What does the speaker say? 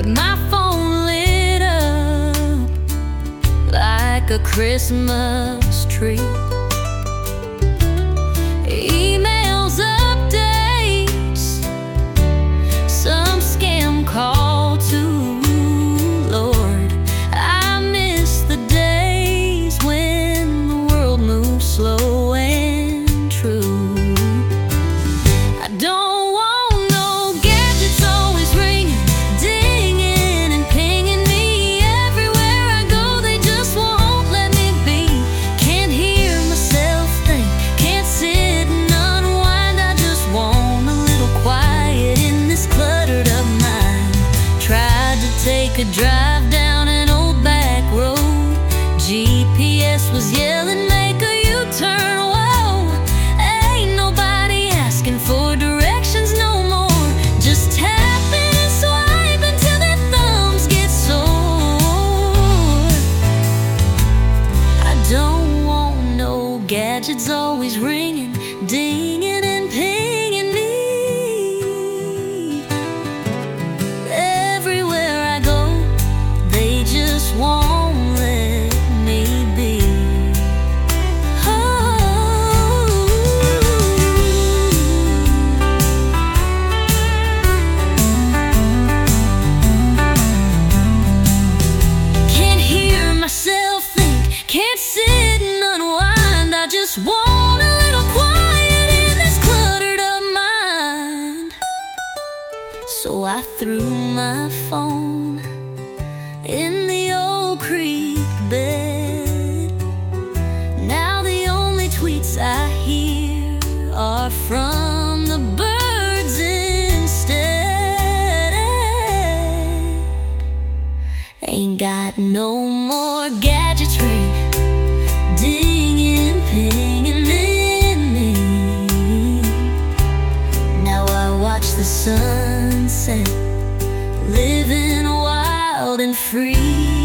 but my phone lit up like a Christmas tree. Emails, updates, some scam call too. Lord, I miss the days when the world moved slow and true. I don't want no gadgets always ringing, dinging and pinging me. Everywhere I go they just won't let me be. Can't hear myself think, can't sit and unwind. I just want a little quiet in this cluttered up mind. Tried to take a drive down an old back road. GPS was yelling, make a U-turn. Whoa, ain't nobody asking for directions no more. Just tapping and swiping till their thumbs get sore. I don't want no gadgets always ringing, dinging and pinging me. Everywhere I go, they just won't let me be. Can't hear myself think, can't sit and unwind. I just want a little quiet in this cluttered up mind. So I threw my phone in the old creek bed. Now the only tweets I hear are from the birds instead. Ain't got no more gadgets ring, dinging, pinging in me. Now I watch the sunset, living wild and free.